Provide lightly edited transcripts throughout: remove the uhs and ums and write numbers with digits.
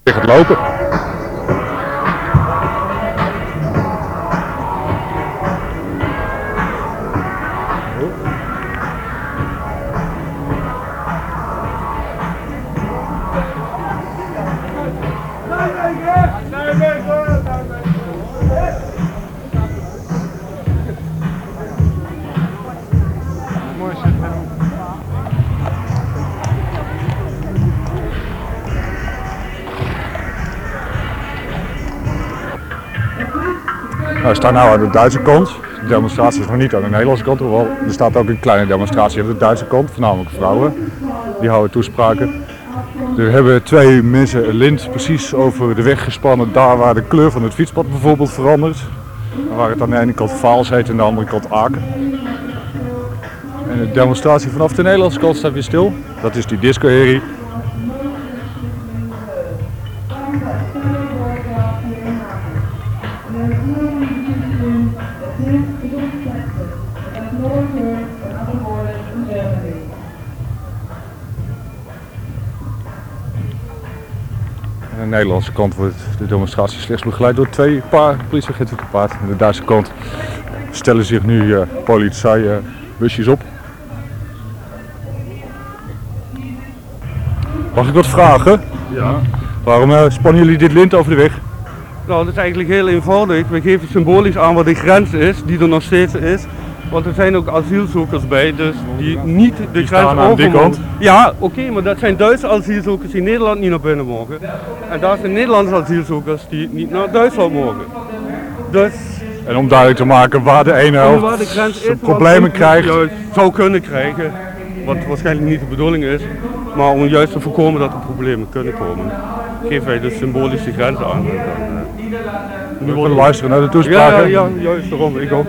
gaat lopen. We staan nu aan de Duitse kant. De demonstratie is nog niet aan de Nederlandse kant, hoewel er staat ook een kleine demonstratie aan de Duitse kant, voornamelijk vrouwen. Die houden toespraken. Er hebben twee mensen een lint precies over de weg gespannen, daar waar de kleur van het fietspad bijvoorbeeld verandert. Waar het aan de ene kant Vaals heet en aan de andere kant Aken. En de demonstratie vanaf de Nederlandse kant staat weer stil. Dat is die discoherrie. Aan de Nederlandse kant wordt de demonstratie slechts begeleid door twee politieagenten te paard. Aan de Duitse kant stellen zich nu politiebusjes op. Mag ik wat vragen? Ja. Waarom spannen jullie dit lint over de weg? Nou, dat is eigenlijk heel eenvoudig. We geven symbolisch aan wat de grens is, die er nog steeds is. Want er zijn ook asielzoekers bij, dus die niet de grens over mogen. Ja, oké, maar dat zijn Duitse asielzoekers die Nederland niet naar binnen mogen. En daar zijn Nederlandse asielzoekers die niet naar Duitsland mogen. Dus, en om duidelijk te maken waar de ene helft problemen krijgt. Zou kunnen krijgen, wat waarschijnlijk niet de bedoeling is. Maar om juist te voorkomen dat er problemen kunnen komen, geven wij dus symbolisch de grens aan. We willen luisteren naar de toespraken. Ja, juist daarom, ik ook.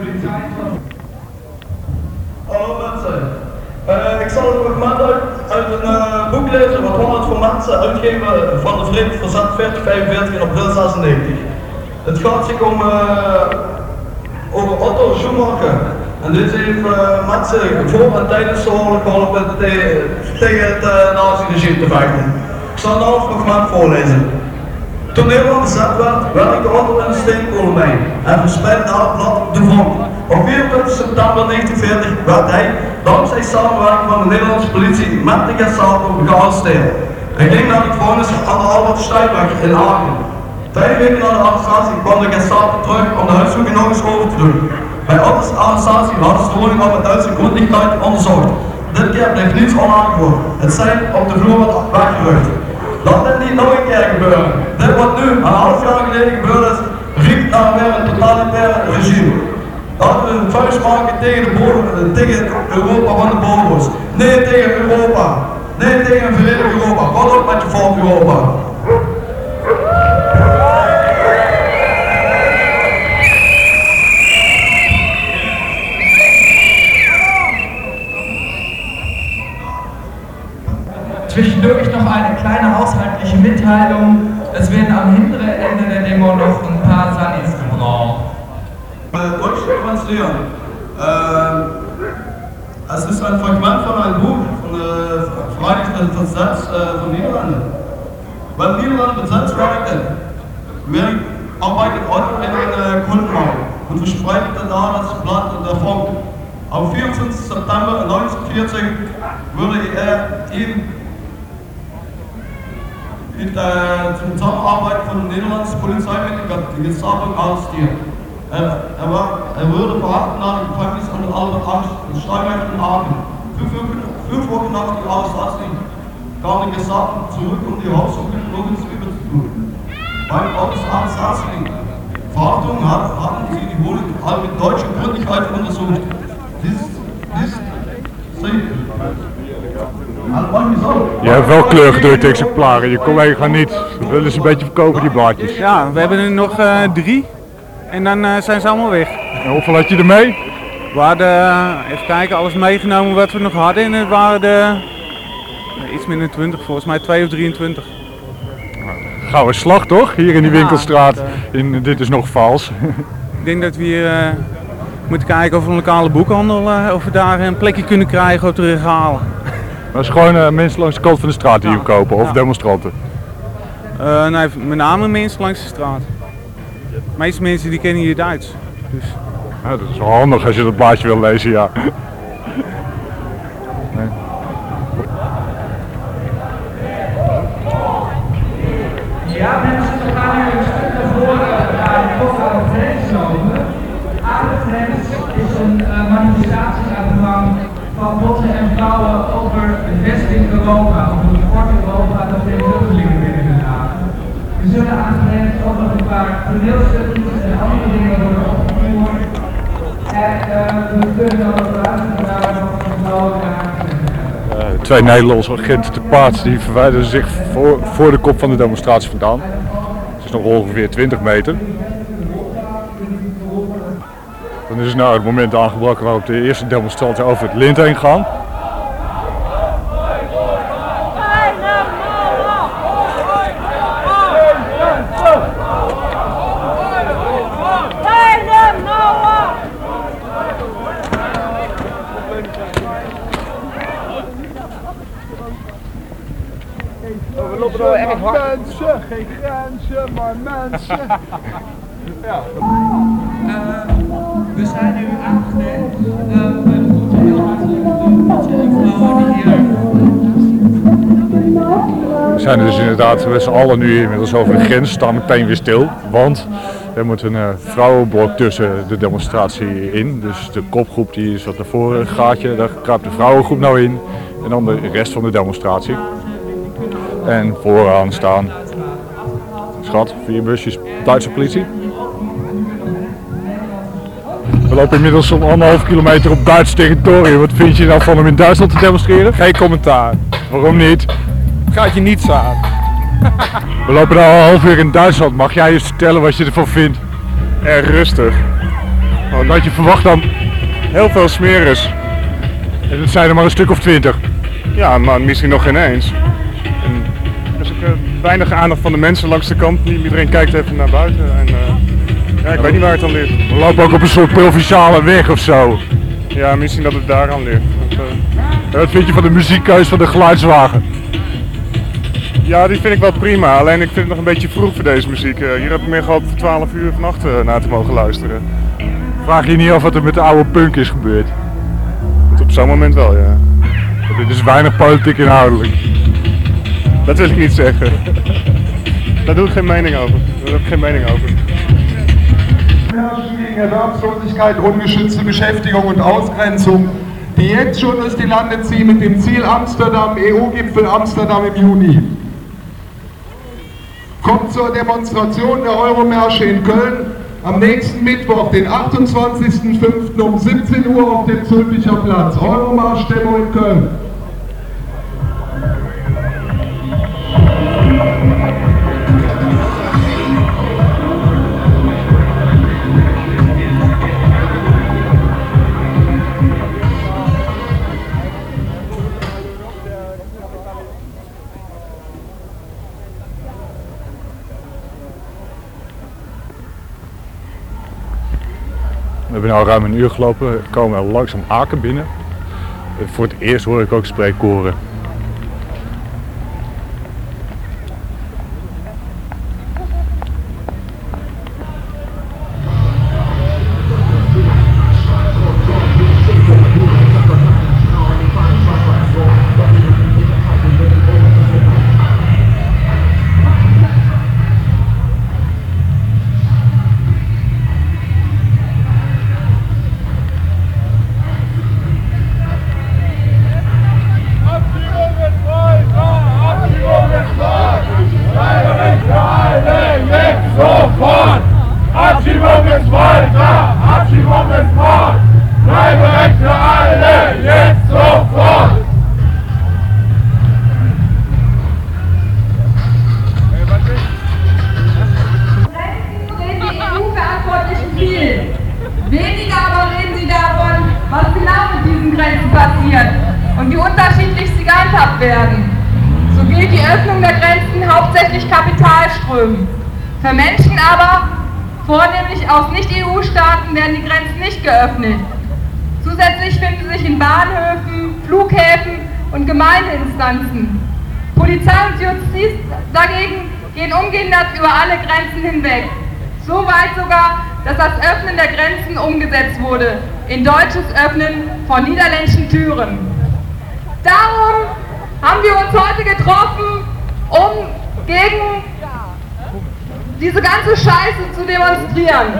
Hallo mensen, ik zal een fragment uit een boek lezen wat Holland voor mensen uitgeven van de Verenigd Verzet 4045 in april 96. Het gaat zich om over Otto Schumacher. En dit heeft mensen voor en tijdens de oorlog geholpen tegen het nazi-regime te vechten. Ik zal nou een fragment voorlezen. Toen Nederland bezet werd, werkte Otto in de steenkolenmijn en verspreidde daar het blad De Vonk. Op 24 september 1940 werd hij, dankzij samenwerking van de Nederlandse politie met de Gestapo, gearresteerd. Hij ging naar de gevangenis aan de Albert Steinweg in Aken. 5 weken na de arrestatie kwam de Gestapo terug om de huiszoeking nog eens over te doen. Bij Otto's arrestatie hadden ze de woning al met Duitse grondigheid onderzocht. Dit keer bleef niets onaangehoord. Het zijn op de vloer wat weggerucht. Laat dit niet nog een keer gebeuren. Dit wat nu een half jaar geleden gebeurd is, riep naar weer een totalitair regime. Laten we een vuist maken tegen Europa van de boven's. Nee tegen Europa. Nee tegen een verenigd Europa. Wat op met je volk Europa. Zwischendurch noch eine kleine haushaltliche Mitteilung. Es werden am hinteren Ende der Demo noch ein paar Sunnies gebraucht. Deutsch translaten. Es ist ein Fragment von einem Buch von der Vereinigten Verzets von Niederlanden. Weil Niederlande besetzt werden, arbeitet Otto in einer Kundenmauer und verspreidet da das Blatt der Vonk. Am 24. September 1940 wurde er ihm zum Zusammenarbeit von der niederländischen Polizei mit der Gestapo arrestiert. Er wurde verhaftet nach dem Gefängnis an der Albert Steinweg in Aachen. 5 Wochen nach der Arrestation kam die Gestapo zurück, um die Haussuchung noch ins Übel zu tun. Beim Arrestation Verhaftung hatten sie die Wohnung mit deutscher Gründlichkeit untersucht. Je hebt wel kleurgedrukte exemplaren, je collega niet. We willen ze een beetje verkopen, die blaadjes. Ja, we hebben er nog 3 en dan zijn ze allemaal weg. En hoeveel had je ermee? We hadden, even kijken, alles meegenomen wat we nog hadden en het waren er iets minder dan 20, volgens mij 2 of 23. Gouden slag toch, hier in die winkelstraat. Dit is nog vals. Ik denk dat we hier moeten kijken of een lokale boekhandel, of we daar een plekje kunnen krijgen op de regalen. Dat is gewoon mensen langs de kant van de straat die hier kopen, of demonstranten? Nee, met name mensen langs de straat. De meeste mensen die kennen hier Duits. Dus. Ja, dat is wel handig als je dat blaadje wil lezen, ja. Nee. Ja, mensen, we gaan nu een stuk naar voren naar de Postale Grens lopen. Aan de grens is een manifestatie aan de gang van bossen en vrouwen over het Vesting Europa, over het Fort Europa dat de vluchtelingen binnen kunnen halen. We zullen aan de grens ook nog een paar toneelstukjes en andere dingen worden opgevoerd. En we kunnen dan ook luisteren naar wat de vrouwen daar zeggen. Twee Nederlandse agenten te paard die verwijderen zich voor de kop van de demonstratie vandaan. Het is nog ongeveer 20 meter. Dan is nou het moment aangebroken waarop de eerste demonstranten over het lint heen gaan. We lopen er erg hard. Mensen, geen grenzen, maar mensen. Ja. We zijn nu aangekomen. We moeten heel hartelijk bedanken en vrouwen die hier. We zijn dus inderdaad met z'n allen nu inmiddels over de grens, staan meteen weer stil. Want er moet een vrouwenblok tussen de demonstratie in. Dus de kopgroep die is wat naar voren, een gaatje, daar kruipt de vrouwengroep nou in. En dan de rest van de demonstratie. En vooraan staan, schat, 4 busjes Duitse politie. We lopen inmiddels om 1,5 kilometer op Duits territorium. Wat vind je nou van om in Duitsland te demonstreren? Geen commentaar. Waarom niet? Gaat je niets aan. We lopen nu al een half uur in Duitsland. Mag jij eens vertellen wat je ervan vindt? Erg rustig. Wat je verwacht dan? Heel veel smeris. En het zijn er maar een stuk of 20. Ja, maar misschien nog geen eens. En er is ook weinig aandacht van de mensen langs de kant. Iedereen kijkt even naar buiten. En, ja, ik weet niet waar het aan ligt. We lopen ook op een soort provinciale weg of zo. Ja, misschien dat het daar aan ligt. Wat vind je van de muziekkeus van de geluidswagen? Ja, die vind ik wel prima. Alleen ik vind het nog een beetje vroeg voor deze muziek. Hier heb ik meer gehoopt voor 12 uur vannacht naar te mogen luisteren. Vraag je niet af wat er met de oude punk is gebeurd? Op zo'n moment wel, ja. Dit is weinig politiek inhoudelijk. Dat wil ik niet zeggen. Daar doe ik geen mening over. Daar heb ik geen mening over. Gegen Erwerbslosigkeit, ungeschützte Beschäftigung und Ausgrenzung, die jetzt schon durch die Lande ziehen mit dem Ziel Amsterdam, EU-Gipfel Amsterdam im Juni. Kommt zur Demonstration der Euromärsche in Köln am nächsten Mittwoch, den 28.05. um 17 Uhr auf dem Zülpicher Platz. Euromarsch-Demo in Köln. We hebben nu ruim een uur gelopen, we komen langzaam Aken binnen. Voor het eerst hoor ik ook spreekkoren. Und wie unterschiedlich sie gehandhabt werden. So gilt die Öffnung der Grenzen hauptsächlich Kapitalströmen. Für Menschen aber, vornehmlich aus Nicht-EU-Staaten, werden die Grenzen nicht geöffnet. Zusätzlich finden sich in Bahnhöfen, Flughäfen und Gemeindeinstanzen. Polizei und Justiz dagegen gehen ungehindert über alle Grenzen hinweg. So weit sogar, dass das Öffnen der Grenzen umgesetzt wurde, in deutsches Öffnen von niederländischen Türen. Darum haben wir uns heute getroffen, um gegen diese ganze Scheiße zu demonstrieren.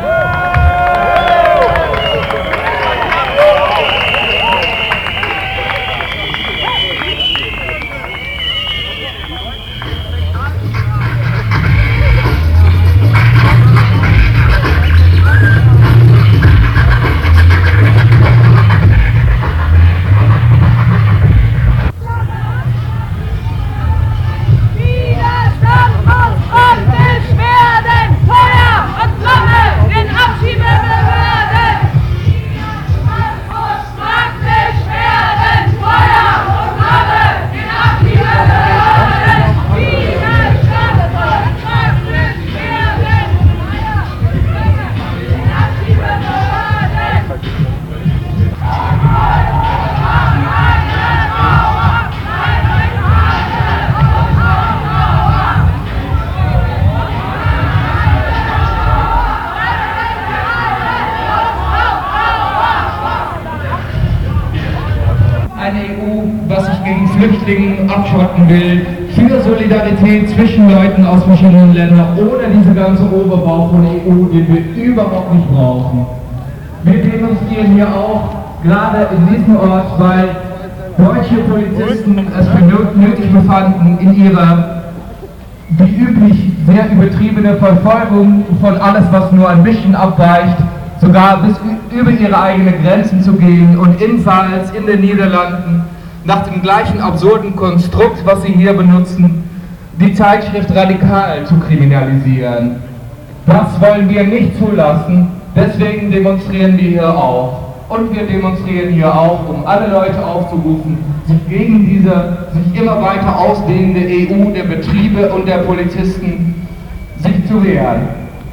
Flüchtlingen abschotten will, für Solidarität zwischen Leuten aus verschiedenen Ländern, ohne diese ganze Oberbau von EU, den wir überhaupt nicht brauchen. Wir demonstrieren hier auch, gerade in diesem Ort, weil deutsche Polizisten es für nötig befanden, in ihrer, wie üblich, sehr übertriebene Verfolgung von alles, was nur ein bisschen abweicht, sogar bis über ihre eigenen Grenzen zu gehen und in Pfalz, in den Niederlanden, nach dem gleichen absurden Konstrukt, was sie hier benutzen, die Zeitschrift Radikal zu kriminalisieren. Das wollen wir nicht zulassen, deswegen demonstrieren wir hier auch. Und wir demonstrieren hier auch, um alle Leute aufzurufen, sich gegen diese sich immer weiter ausdehnende EU der Betriebe und der Polizisten sich zu wehren.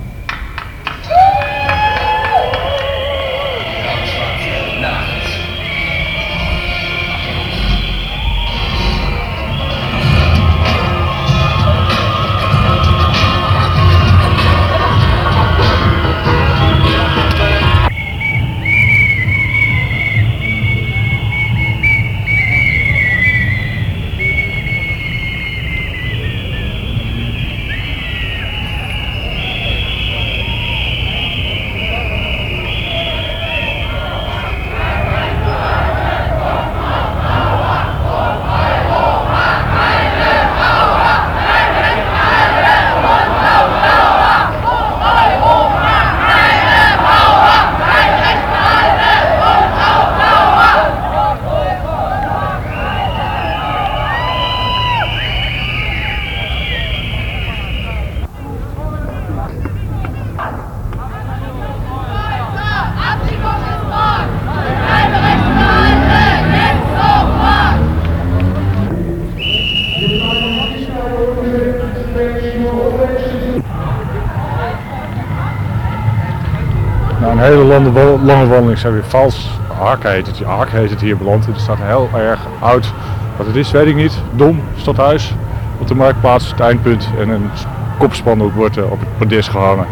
Na, een hele lange wandeling zijn we Vals. Ark heet het hier beland. Er staat een heel erg oud, wat het is weet ik niet, dom stadhuis op de marktplaats, het eindpunt, en een kopspandoek wordt op het podest gehangen.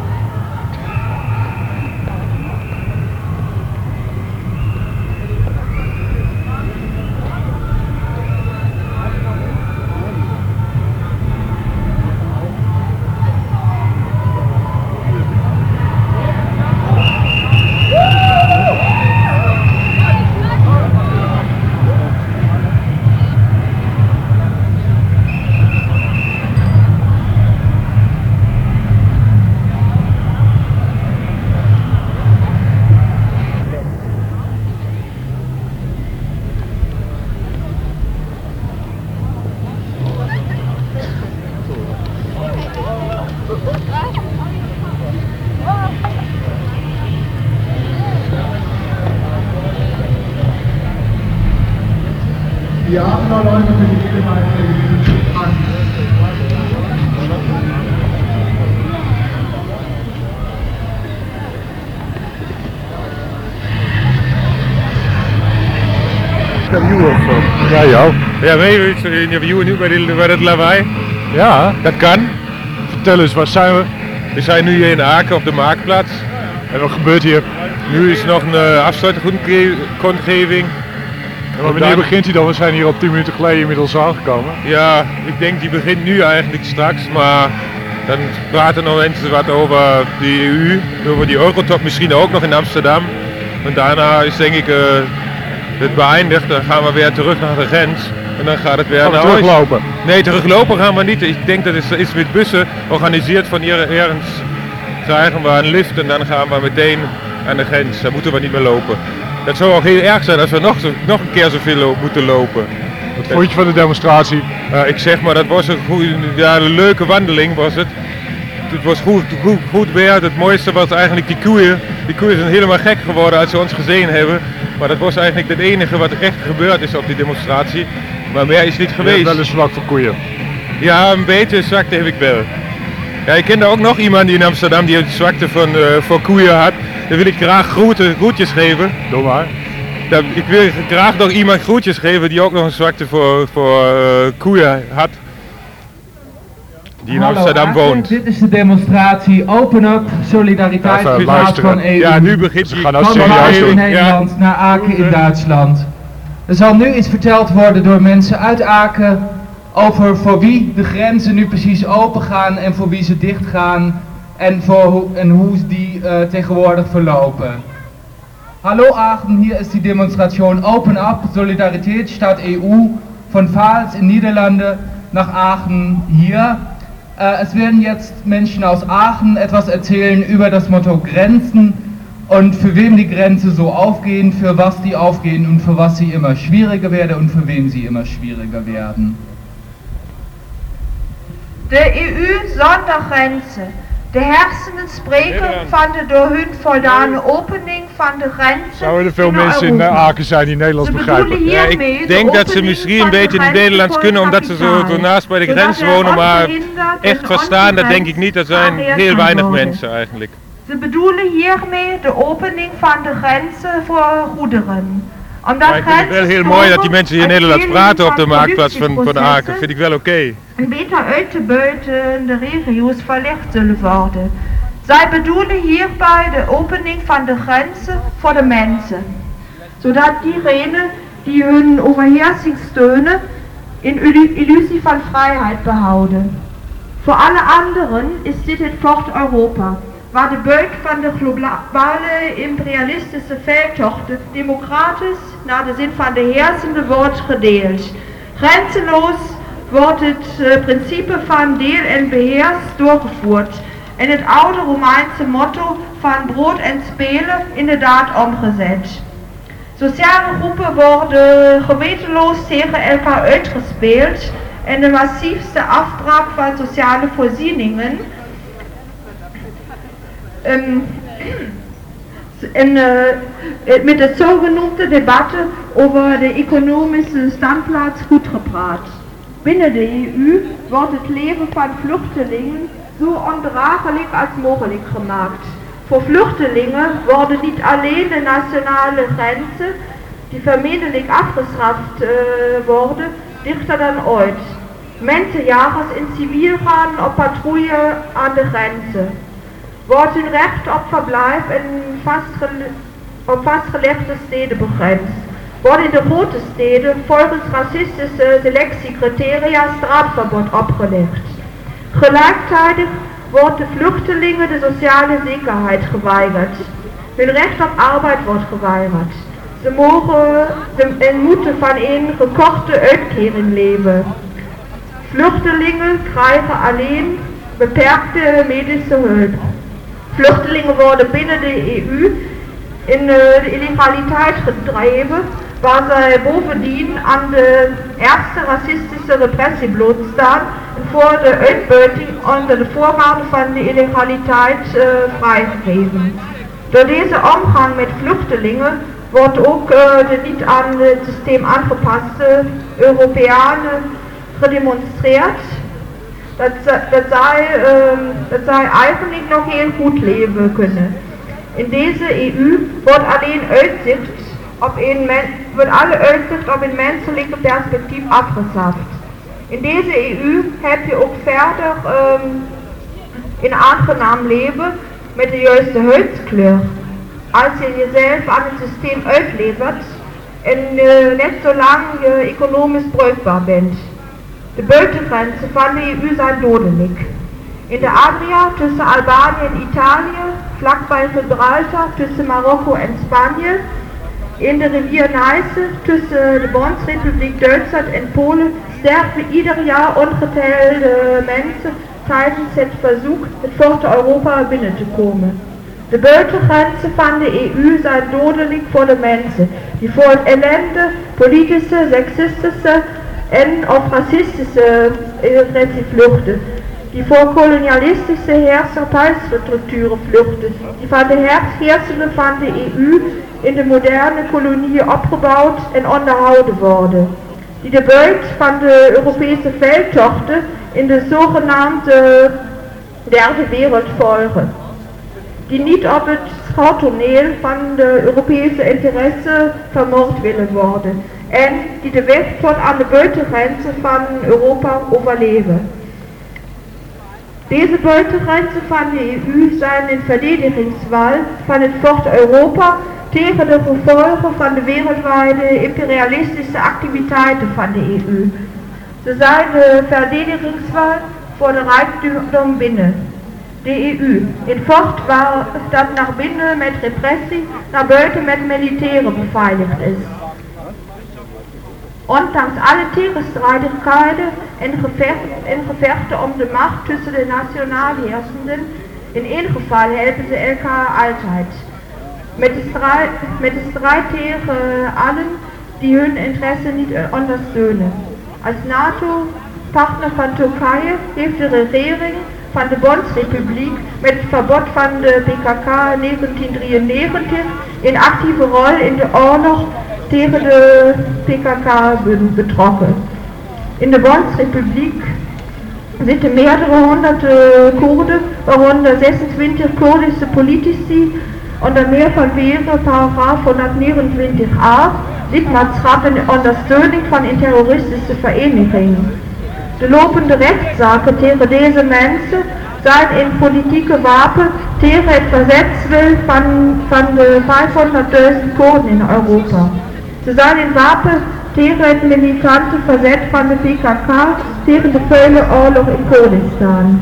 Wir haben noch Leute für die Bürgermeister, die sind an. Ja, jou. Ja, mee interviewen nu bij het lawaai. Ja, Dat kan. vertel eens, waar zijn we? We zijn nu hier in Aken op de Marktplaats. En wat gebeurt hier? Nu is nog een afsluitingkundgeving. En wanneer begint hij dan? We zijn hier al 10 minuten geleden inmiddels aangekomen. Ja, ik denk die begint nu eigenlijk straks, maar dan praten nog mensen wat over de EU, over die Eurotop misschien ook nog in Amsterdam. En daarna is denk ik het beëindigd, dan gaan we weer terug naar de grens. En dan gaat het weer naar huis. Teruglopen? Nee, teruglopen gaan we niet. Ik denk dat het is met bussen georganiseerd van hier ergens. Krijgen we een lift en dan gaan we meteen aan de grens. Dan moeten we niet meer lopen. Dat zou ook heel erg zijn als we nog een keer zoveel moeten lopen. Wat vond je van de demonstratie? Ik zeg maar, dat was een leuke wandeling was het. Het was goed weer. Het mooiste was eigenlijk die koeien. Die koeien zijn helemaal gek geworden als ze ons gezien hebben. Maar dat was eigenlijk het enige wat echt gebeurd is op die demonstratie. Maar meer is niet geweest. Je hebt wel eens zwak voor koeien? Ja, een beetje zwakte heb ik wel. Ja, ik kende ook nog iemand die in Amsterdam die een zwakte voor koeien had. Dan wil ik graag groetjes geven. Doe maar. Ik wil graag nog iemand groetjes geven die ook nog een zwakte voor koeien had. Die in Amsterdam woont. Dit is de demonstratie Open Up, Solidariteitsplaats van EU. Ja, nu begint ze gaan van Aken in Nederland naar Aken in Duitsland. Er zal nu iets verteld worden door mensen uit Aken over voor wie de grenzen nu precies open gaan en voor wie ze dicht gaan en hoe die tegenwoordig verlopen. Hallo Aachen, hier ist die Demonstration Open Up, Solidaritätsstadt EU von Pfalz in Niederlande nach Aachen hier. Es werden jetzt Menschen aus Aachen etwas erzählen über das Motto Grenzen und für wem die Grenzen so aufgehen, für was die aufgehen und für was sie immer schwieriger werden und für wen sie immer schwieriger werden. De EU-Sondergrenzen. De hersenen spreken van de door hun voldane opening van de grenzen. Zouden er veel mensen in Aken zijn die Nederlands begrijpen? Ja, ik denk dat ze misschien een beetje in het Nederlands kunnen omdat ze zo naast bij de grens wonen, maar echt verstaan dat denk ik niet. Dat zijn heel weinig mensen eigenlijk. Ze bedoelen hiermee de opening van de grenzen voor goederen. Maar ik vind het wel heel mooi dat die mensen hier Nederlands praten op de Marktplaats van Aken. Vind ik wel oké. En beter uit te buiten de regio's verlegd zullen worden. Zij bedoelen hierbij de opening van de grenzen voor de mensen. Zodat diegenen die hun overheersing steunen in illusie van vrijheid behouden. Voor alle anderen is dit het vocht Europa, waar de buik van de globale imperialistische veldtochten democratisch naar de zin van de heersende wordt gedeeld. Grenzeloos wordt het principe van deel en beheers doorgevoerd en het oude Romeinse motto van brood en spelen inderdaad omgezet. Sociale groepen worden gewetenloos tegen elkaar uitgespeeld en de massiefste afbraak van sociale voorzieningen met het zogenoemde debatte over de economische standplaats goed gepraat. Binnen de EU wordt het leven van vluchtelingen zo ondraaglijk als mogelijk gemaakt. Voor vluchtelingen worden niet alleen de nationale grenzen, die vermeendelijk afgeschaft worden, dichter dan ooit. Mensenjagers in civiel gaan op patrouille aan de grenzen. Wordt hun recht op verblijf en op vastgelegde steden begrensd. Worden in de grote steden volgens racistische selectiecriteria straatverbod opgelegd. Gelijktijdig wordt de vluchtelingen de sociale zekerheid geweigerd. Hun recht op arbeid wordt geweigerd. Ze mogen en moeten van een gekochte uitkering leven. Vluchtelingen krijgen alleen beperkte medische hulp. Vluchtelingen worden binnen de EU in de illegaliteit gedreven, waar zij bovendien aan de ergste racistische repressie blootstaan en voor de uitbuiting onder de voorwaarden van de illegaliteit vrijgegeven. Door deze omgang met vluchtelingen wordt ook de niet aan het systeem aangepaste Europeanen gedemonstreerd dat zij eigenlijk nog heel goed leven kunnen. In deze EU wordt alleen alle uitzicht op een menselijke perspectief afgeschaft. In deze EU heb je ook verder in aangenaam leven met de juiste huidskleur. Als je jezelf aan het systeem uitlevert en net zo lang je economisch bruikbaar bent. De buitengrenzen van de EU zijn dodelijk. In de Adria tussen Albanië en Italië, vlakbij Gibraltar tussen Marokko en Spanje, in de rivier Neiße tussen de Bondsrepubliek Duitsland en Polen sterven ieder jaar ongetelde mensen tijdens het verzoek het Forte Europa binnen te komen. De buitengrenzen van de EU zijn dodelijk voor de mensen die voor het ellende, politische, seksistische en of racistische agressie vluchten. Die voor kolonialistische heerschappijsstructuren vluchten, die van de heersenen van de EU in de moderne koloniën opgebouwd en onderhouden worden. Die de buit van de Europese veldtochten in de zogenaamde derde wereld volgen. Die niet op het schouwtoneel van de Europese interesse vermoord willen worden en die de weg tot aan de buitengrenzen van Europa overleven. Deze buitengrenzen van de EU zijn een verdedigingswal van het Forte Europa tegen de gevolgen van de wereldwijde imperialistische activiteiten van de EU. Ze zijn de verdedigingswal voor de rijkdom binnen de EU. In Fort waar dat naar binnen met repressie, naar buiten met militairen beveiligd is. Ondanks alle tegenstrijdigheden en gevechten om de macht tussen de nationaal heersenden, in één geval helpen ze elkaar altijd. Met de strijd tegen allen die hun interesse niet ondersteunen. Als NATO-partner van Turkije heeft de regering van de Bondsrepubliek met het verbod van de PKK 1993 een actieve rol in de oorlog tegen de PKK betrokken. In de Bondsrepubliek zitten meerdere honderden Koerden, waaronder 26 Koerdische politici, onder meer vanwege paragraaf 129a, lidmaatschap en ondersteuning van een terroristische vereniging. De lopende rechtszaken tegen deze mensen zijn een politieke wapen tegen het verzetswil van de 500.000 Koerden in Europa. Ze zijn een wapen tegen het militante verzet van de PKK tegen de vele oorlog in Koerdistan.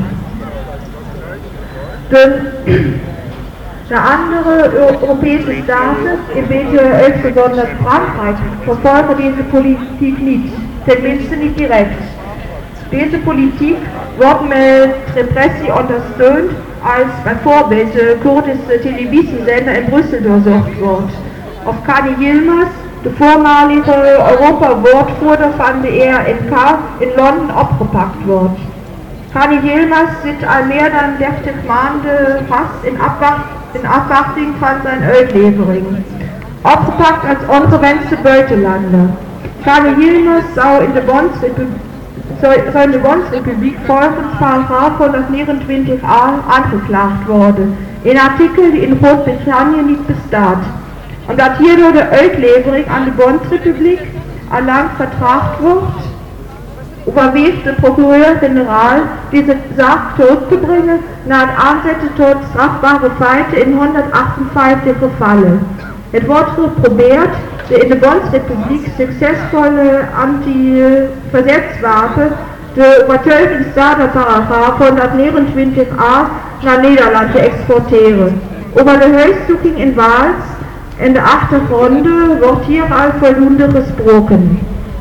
De andere Europese staten, een beetje uitgezonderd Frankrijk, vervolgen deze politiek niet, tenminste niet direct. Deze politiek wordt met repressie ondersteund als bijvoorbeeld de Koerdische televisiezender in Brussel doorzocht wordt. Of Kani Yilmaz, de voormalige Europa-woordvoerder van de ERNK, in Londen opgepakt wordt. Kani Yilmaz zit al meer dan 30 maanden vast in afwachting van zijn uitlevering. Opgepakt als ongewenste buitenlander. Kani Yilmaz zou in de Bondsrepubliek volgens paragraaf 129a aangeklaagd worden. Een artikel die in Groot-Brittannië niet bestaat. Omdat hierdoor de uitlevering aan de Bondsrepubliek allang vertraagd wordt, overweegt de procureur-generaal deze zaak terug te brengen naar het aanzetten tot strafbare feiten in 158 gevallen. Het wordt geprobeerd de in de Bondsrepubliek succesvolle anti-verzetswapen, de overtuigingstaderparagraaf 129a, naar Nederland te exporteren. Over de huiszoeking in Waals en de achtergronden wordt hier al voldoende gesproken.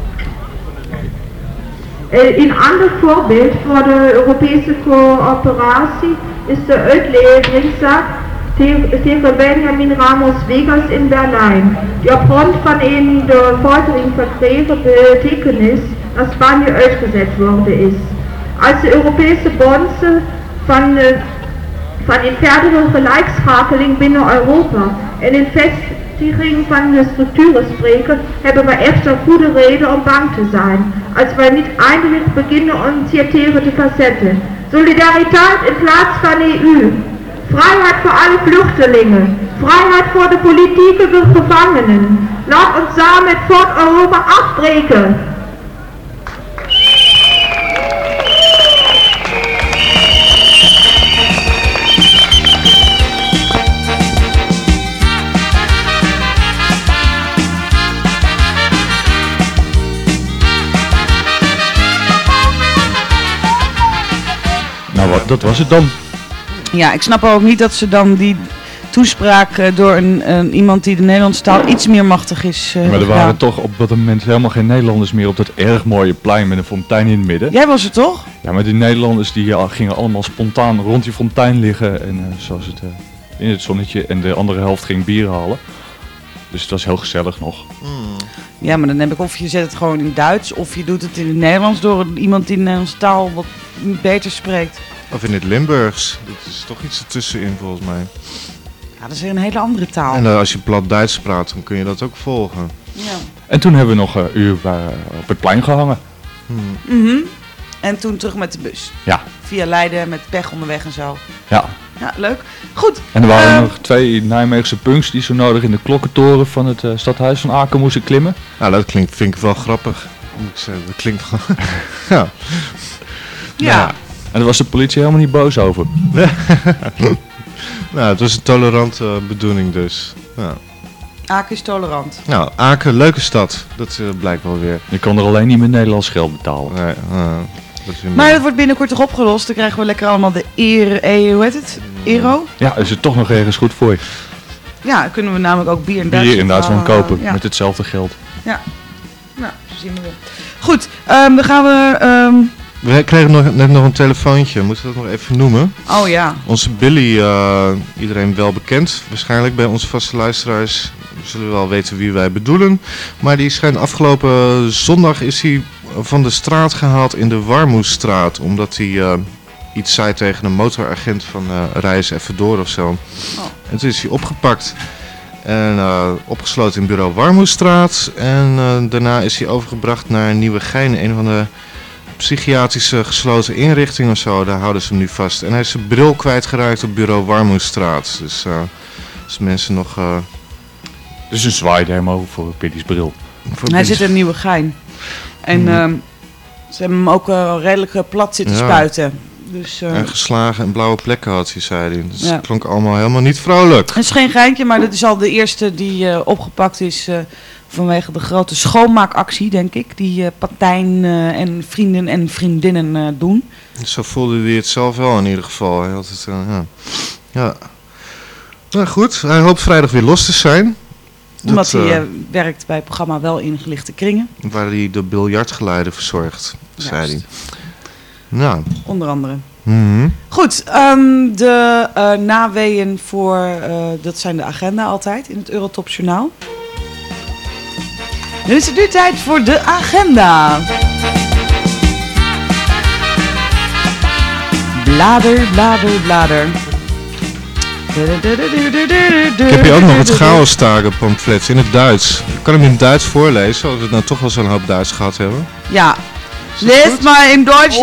Een ander voorbeeld voor de Europese coöperatie is de uitleveringszaak tegen Benjamin Ramos Vegas in Berlijn, die op grond van een door foltering verkregen betekenis naar Spanje uitgezet worden is. Als de Europese bonzen van een verdere gelijkschakeling binnen Europa en een vestiging van de structuren spreken, hebben we echter goede reden om bang te zijn, als wij niet eindelijk beginnen initiatieven te verzetten. Solidariteit in plaats van EU. Vrijheid voor alle vluchtelingen. Vrijheid voor de politieke gevangenen. Laat ons samen het Fort Europa afbreken. dat was het dan. Ja, ik snap ook niet dat ze dan die toespraak door iemand die de Nederlandse taal iets meer machtig is Maar er waren toch op dat moment helemaal geen Nederlanders meer op dat erg mooie plein met een fontein in het midden. Jij was er toch? Ja, maar die Nederlanders die gingen allemaal spontaan rond die fontein liggen en zoals het in het zonnetje en de andere helft ging bier halen. Dus het was heel gezellig nog. Ja, maar dan heb ik of je zet het gewoon in Duits of je doet het in het Nederlands door iemand die de Nederlandse taal wat beter spreekt. Of in het Limburgs. Dat is toch iets ertussenin volgens mij. Ja, dat is weer een hele andere taal. En als je plat Duits praat, dan kun je dat ook volgen. Ja. En toen hebben we nog een uur op het plein gehangen. En toen terug met de bus. Ja. Via Leiden met pech onderweg en zo. Ja. Ja, leuk. Goed. En er waren nog 2 Nijmeegse punks die zo nodig in de klokkentoren van het stadhuis van Aken moesten klimmen. Nou, dat vind ik wel grappig. Moet ik zeggen. Dat klinkt gewoon... ja. Ja. En daar was de politie helemaal niet boos over. Nou, het was een tolerante bedoeling dus. Ja. Aken is tolerant. Nou, Aken, leuke stad. Dat blijkt wel weer. Je kan er alleen niet met Nederlands geld betalen. Nee, maar dat wordt binnenkort toch opgelost. Dan krijgen we lekker allemaal de hoe heet het? Euro? Ja, is het toch nog ergens goed voor je. Ja, dan kunnen we namelijk ook bier in Duitsland kopen met hetzelfde geld. Ja. Nou, zo zien we weer. Goed, dan gaan we... We kregen net nog een telefoontje, moeten we dat nog even noemen? Oh ja. Onze Billy, iedereen wel bekend, waarschijnlijk bij onze vaste luisteraars zullen wel weten wie wij bedoelen. Maar die schijnt afgelopen zondag is hij van de straat gehaald in de Warmoestraat, omdat hij iets zei tegen een motoragent van rij eens even door of zo. Oh. En toen is hij opgepakt en opgesloten in bureau Warmoestraat en daarna is hij overgebracht naar Nieuwegein, een van de psychiatrische gesloten inrichting of zo, daar houden ze hem nu vast. En hij is zijn bril kwijtgeraakt op bureau Warmoestraat. Dus als mensen nog... Dus een zwaaidemo voor Piddy's bril. Hij zit in Nieuwegein. En ze hebben hem ook redelijk plat zitten spuiten. Dus, en geslagen en blauwe plekken had hij, zei hij. Dus het klonk allemaal helemaal niet vrolijk. Het is geen geintje, maar dat is al de eerste die opgepakt is... vanwege de grote schoonmaakactie, denk ik, die Patijn en vrienden en vriendinnen doen. Zo voelde hij het zelf wel in ieder geval. Hij had het, ja. Nou goed, hij hoopt vrijdag weer los te zijn. Omdat hij werkt bij het programma Wel Ingelichte Kringen. Waar hij de biljartgeleider verzorgt, zei hij. Nou. Onder andere. Mm-hmm. Goed, de naweeën voor, dat zijn de agenda altijd in het Eurotop Journaal. Nu is het nu tijd voor de agenda. Blader, blader, blader. Ik heb hier ook nog het Chaostagen pamflet in het Duits. Ik kan hem in het Duits voorlezen, als we het nou toch wel zo'n hoop Duits gehad hebben. Ja. Lees maar in Duits,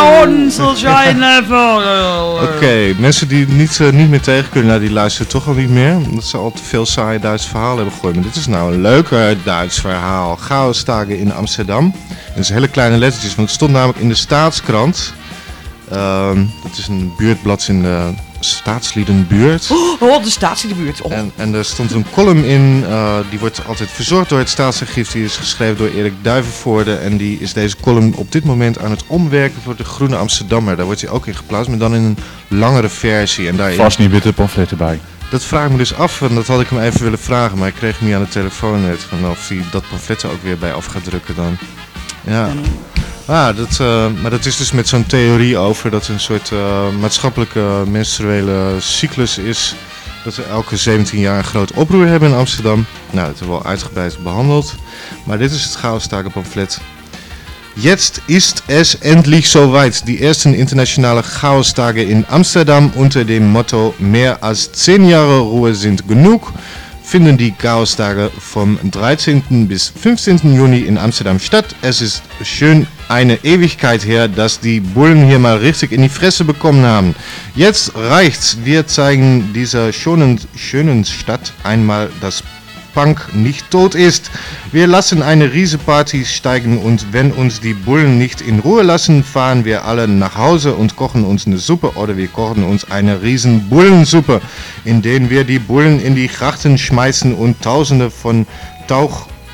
Oké, mensen die niet meer tegen kunnen, die luisteren toch al niet meer. Omdat ze al te veel saaie Duitse verhalen hebben gegooid. Maar dit is nou een leuker Duits verhaal. Chaostagen in Amsterdam. Dat is hele kleine lettertjes, want het stond namelijk in de Staatskrant. Dat is een buurtblad in de Staatsliedenbuurt. Oh, de Staatsliedenbuurt. Oh. En er stond een column in, die wordt altijd verzorgd door het Staatsarchief. Die is geschreven door Erik Duivenvoorde. En die is deze column op dit moment aan het omwerken voor de Groene Amsterdammer. Daar wordt hij ook in geplaatst, maar dan in een langere versie. En daarin... Vast niet witte pamfletten bij. Dat vraag ik me dus af en dat had ik hem even willen vragen. Maar ik kreeg hem niet aan de telefoon net. Van of hij dat pamflet er ook weer bij af gaat drukken dan. Ja. Maar dat is dus met zo'n theorie over dat er een soort maatschappelijke menstruele cyclus is. Dat we elke 17 jaar een groot oproer hebben in Amsterdam. Nou, dat hebben we al uitgebreid behandeld. Maar dit is het Chaostagen pamflet. Jetzt ist es endlich soweit. Die ersten internationale Chaostage in Amsterdam unter dem Motto Mehr als 10 Jahre Ruhe sind genug finden die Chaostage vom 13. bis 15. Juni in Amsterdam statt. Es ist schön eine Ewigkeit her, dass die Bullen hier mal richtig in die Fresse bekommen haben. Jetzt reicht's. Wir zeigen dieser schönen Stadt einmal, dass Punk nicht tot ist. Wir lassen eine Riesenparty steigen und wenn uns die Bullen nicht in Ruhe lassen, fahren wir alle nach Hause und kochen uns eine Suppe oder wir kochen uns eine riesen Bullensuppe, in denen wir die Bullen in die Grachten schmeißen und Tausende von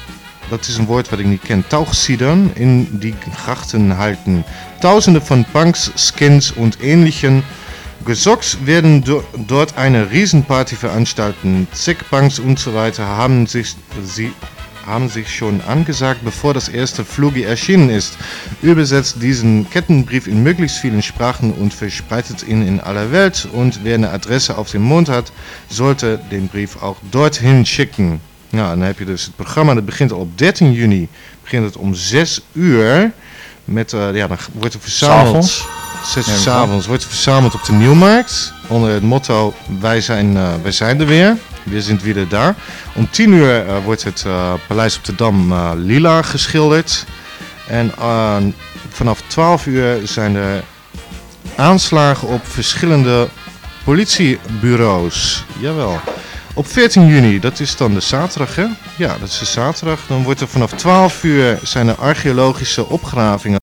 dat is een woord wat ik niet ken, Tauchsiedern in die Grachten halten. Tausende von Punks, Skins und ähnlichen Gesocks werden dort eine Riesenparty veranstalten. Zig Punks und so weiter haben sich schon angesagt, bevor das erste Flugi erschienen ist. Übersetzt diesen Kettenbrief in möglichst vielen Sprachen und verbreitet ihn in aller Welt. Und wer eine Adresse auf dem Mond hat, sollte den Brief auch dorthin schicken. Nou, dan heb je dus het programma, dat begint al op 13 juni. Begint het om 6 uur. Met, dan wordt er verzameld. 6 uur 's avonds wordt er verzameld op de Nieuwmarkt. Onder het motto, wij zijn er weer. We zijn weer daar. Om 10 uur wordt het Paleis op de Dam lila geschilderd. En vanaf 12 uur zijn er aanslagen op verschillende politiebureaus. Jawel. Op 14 juni, dat is dan de zaterdag, hè? Ja, dat is de zaterdag. Dan wordt er vanaf 12 uur zijn er archeologische opgravingen